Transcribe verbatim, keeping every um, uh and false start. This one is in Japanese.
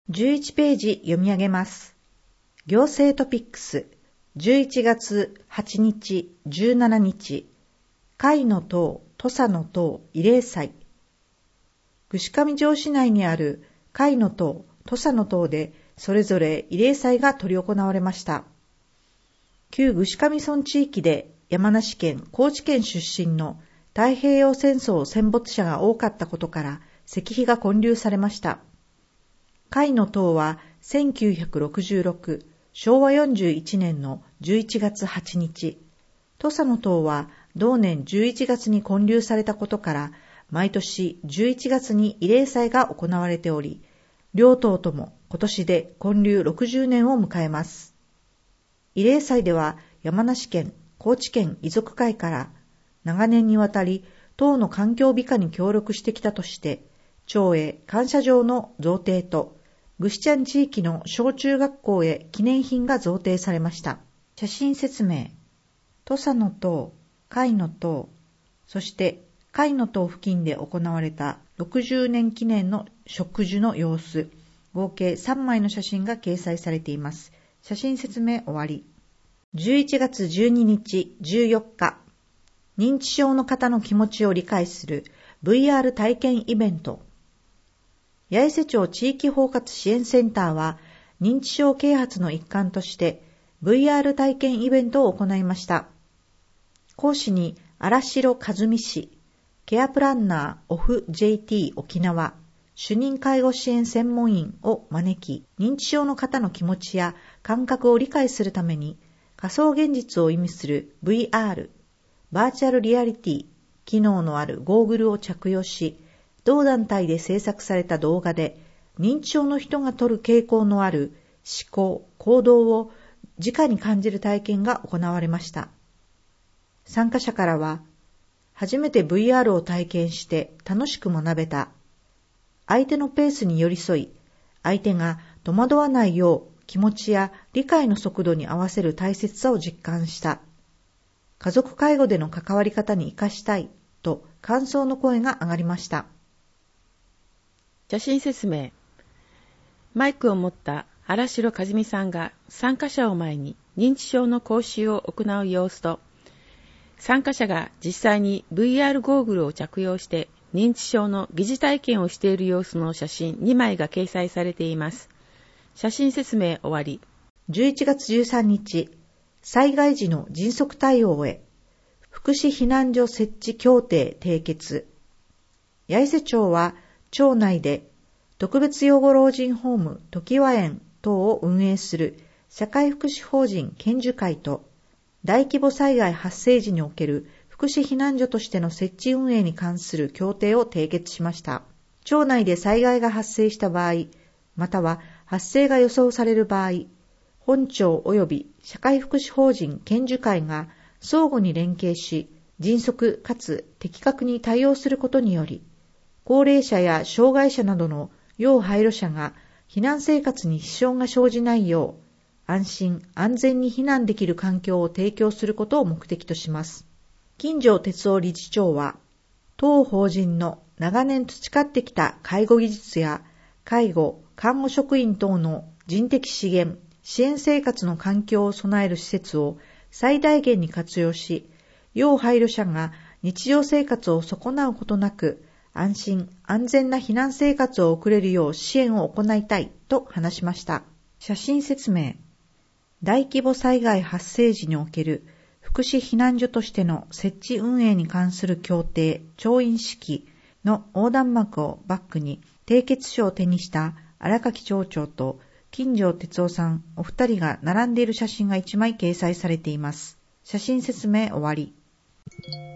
じゅういちページ読み上げます。行政トピックスじゅういちがつはちにち、じゅうしちにち、甲斐の塔、土佐の塔、慰霊祭。串上城市内にある甲斐の塔、土佐の塔でそれぞれ慰霊祭が執り行われました。旧串上村地域で山梨県、高知県出身の太平洋戦争戦没者が多かったことから石碑が建立されました。甲斐の塔はせんきゅうひゃくろくじゅうろく、しょうわよんじゅういちねんのじゅういちがつはちにち、土佐の塔は同年じゅういちがつに建立されたことから毎年じゅういちがつに慰霊祭が行われており、両塔とも今年で建立ろくじゅうねんを迎えます。慰霊祭では山梨県、高知県遺族会から長年にわたり塔の環境美化に協力してきたとして、町へ感謝状の贈呈とぐしちゃん地域の小中学校へ記念品が贈呈されました。写真説明。土佐の塔、甲斐の塔、そして甲斐の塔付近で行われたろくじゅうねん記念の植樹の様子、合計さんまいの写真が掲載されています。写真説明終わり。じゅういちがつじゅうににち、じゅうよっか、認知症の方の気持ちを理解する ブイアール 体験イベント。八重瀬町地域包括支援センターは認知症啓発の一環として ブイアール 体験イベントを行いました。講師に荒城和美氏、ケアプランナーオフ ジェイティー 沖縄、主任介護支援専門員を招き、認知症の方の気持ちや感覚を理解するために仮想現実を意味する ブイアール、バーチャルリアリティ、機能のあるゴーグルを着用し、同団体で制作された動画で認知症の人が取る傾向のある思考、行動を直に感じる体験が行われました。参加者からは、初めて ブイアール を体験して楽しく学べた。相手のペースに寄り添い、相手が戸惑わないよう気持ちや理解の速度に合わせる大切さを実感した。家族介護での関わり方に生かしたいと感想の声が上がりました。 写真説明。マイクを持った荒城和美さんが参加者を前に認知症の講習を行う様子と、参加者が実際に ブイアール ゴーグルを着用して認知症の疑似体験をしている様子の写真にまいが掲載されています。写真説明終わり。 じゅういちがつじゅうさんにち、災害時の迅速対応へ、福祉避難所設置協定締結。八重瀬町は、町内で特別養護老人ホーム常盤園等を運営する社会福祉法人研修会と大規模災害発生時における福祉避難所としての設置運営に関する協定を締結しました。町内で災害が発生した場合、または発生が予想される場合、本町及び社会福祉法人研修会が相互に連携し、迅速かつ的確に対応することにより、高齢者や障害者などの要配慮者が避難生活に支障が生じないよう、安心安全に避難できる環境を提供することを目的とします。金城哲夫理事長は、当法人の長年培ってきた介護技術や介護、看護職員等の人的資源、支援生活の環境を備える施設を最大限に活用し、要配慮者が日常生活を損なうことなく、安心安全な避難生活を送れるよう支援を行いたいと話しました。写真説明。大規模災害発生時における福祉避難所としての設置運営に関する協定調印式の横断幕をバックに締結書を手にした荒垣町長と金城哲夫さんお二人が並んでいる写真が一枚掲載されています。写真説明終わり。